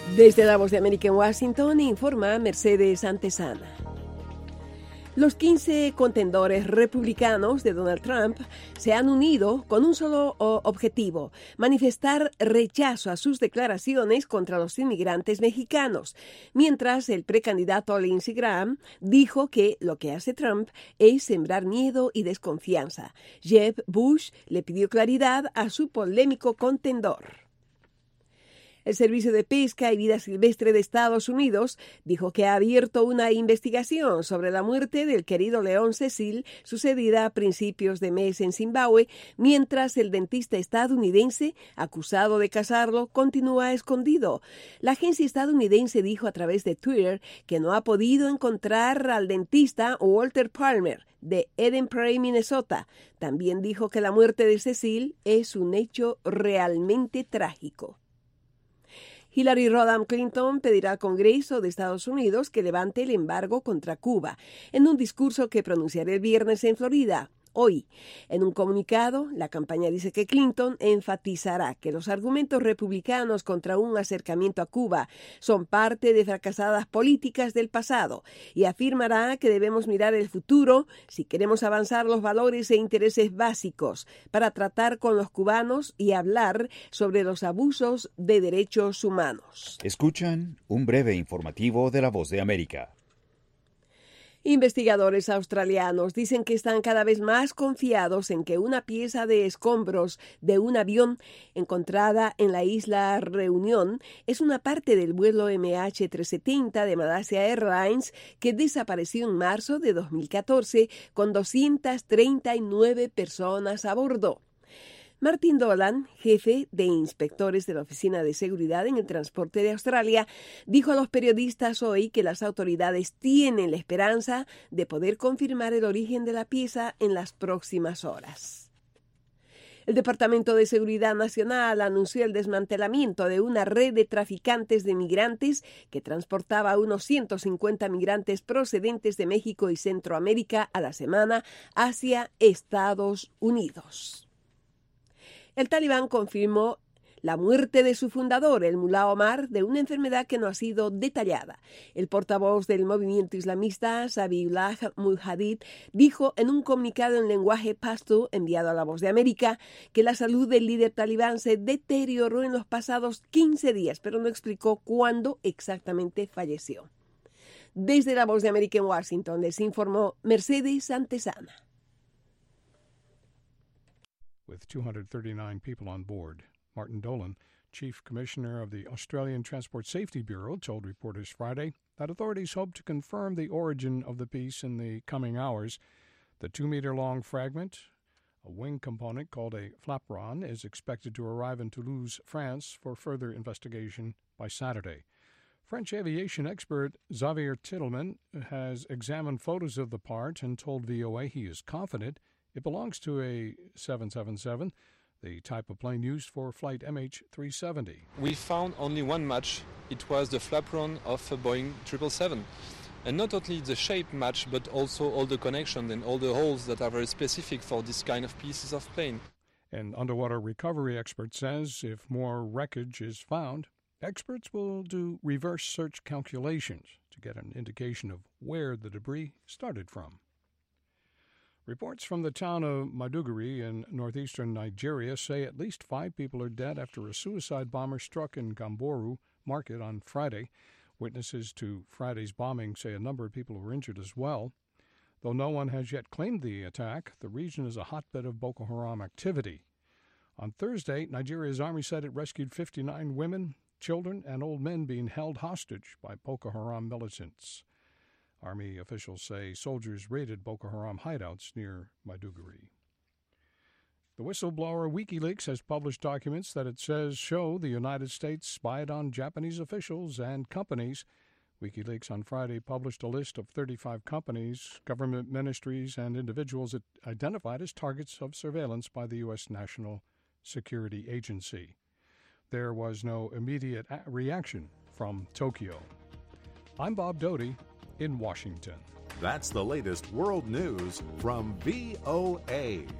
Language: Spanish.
Desde la Voz de América en Washington informa Mercedes Antesana. Los 15 contendores republicanos de Donald Trump se han unido con un solo objetivo: manifestar rechazo a sus declaraciones contra los inmigrantes mexicanos, mientras el precandidato Lindsey Graham dijo que lo que hace Trump es sembrar miedo y desconfianza. Jeb Bush le pidió claridad a su polémico contendor. El Servicio de Pesca y Vida Silvestre de Estados Unidos dijo que ha abierto una investigación sobre la muerte del querido león Cecil, sucedida a principios de mes en Zimbabue, mientras el dentista estadounidense, acusado de cazarlo, continúa escondido. La agencia estadounidense dijo a través de Twitter que no ha podido encontrar al dentista Walter Palmer, de Eden Prairie, Minnesota. También dijo que la muerte de Cecil es un hecho realmente trágico. Hillary Rodham Clinton pedirá al Congreso de Estados Unidos que levante el embargo contra Cuba en un discurso que pronunciará el viernes en Florida. Hoy, en un comunicado, la campaña dice que Clinton enfatizará que los argumentos republicanos contra un acercamiento a Cuba son parte de fracasadas políticas del pasado y afirmará que debemos mirar el futuro si queremos avanzar los valores e intereses básicos para tratar con los cubanos y hablar sobre los abusos de derechos humanos. Escuchan un breve informativo de La Voz de América. Investigadores australianos dicen que están cada vez más confiados en que una pieza de escombros de un avión encontrada en la isla Reunión es una parte del vuelo MH370 de Malaysia Airlines que desapareció en marzo de 2014 con 239 personas a bordo. Martin Dolan, jefe de inspectores de la Oficina de Seguridad en el Transporte de Australia, dijo a los periodistas hoy que las autoridades tienen la esperanza de poder confirmar el origen de la pieza en las próximas horas. El Departamento de Seguridad Nacional anunció el desmantelamiento de una red de traficantes de migrantes que transportaba a unos 150 migrantes procedentes de México y Centroamérica a la semana hacia Estados Unidos. El Talibán confirmó la muerte de su fundador, el mulá Omar, de una enfermedad que no ha sido detallada. El portavoz del movimiento islamista, Zabiullah Mujahid, dijo en un comunicado en lenguaje pastú enviado a La Voz de América que la salud del líder talibán se deterioró en los pasados 15 días, pero no explicó cuándo exactamente falleció. Desde La Voz de América en Washington les informó Mercedes Antesana. With 239 people on board, Martin Dolan, Chief Commissioner of the Australian Transport Safety Bureau, told reporters Friday that authorities hope to confirm the origin of the piece in the coming hours. The 2-meter-long fragment, a wing component called a flaperon, is expected to arrive in Toulouse, France, for further investigation by Saturday. French aviation expert Xavier Titelman has examined photos of the part and told VOA he is confident it belongs to a 777, the type of plane used for flight MH370. We found only one match. It was the flaperon of a Boeing 777. And not only the shape match, but also all the connections and all the holes that are very specific for this kind of pieces of plane. An underwater recovery expert says if more wreckage is found, experts will do reverse search calculations to get an indication of where the debris started from. Reports from the town of Maiduguri in northeastern Nigeria say at least 5 people are dead after a suicide bomber struck in Gamboru Market on Friday. Witnesses to Friday's bombing say a number of people were injured as well. Though no one has yet claimed the attack, the region is a hotbed of Boko Haram activity. On Thursday, Nigeria's army said it rescued 59 women, children, and old men being held hostage by Boko Haram militants. Army officials say soldiers raided Boko Haram hideouts near Maiduguri. The whistleblower WikiLeaks has published documents that it says show the United States spied on Japanese officials and companies. WikiLeaks on Friday published a list of 35 companies, government ministries, and individuals it identified as targets of surveillance by the U.S. National Security Agency. There was no immediate reaction from Tokyo. I'm Bob Doty in Washington. That's the latest world news from VOA.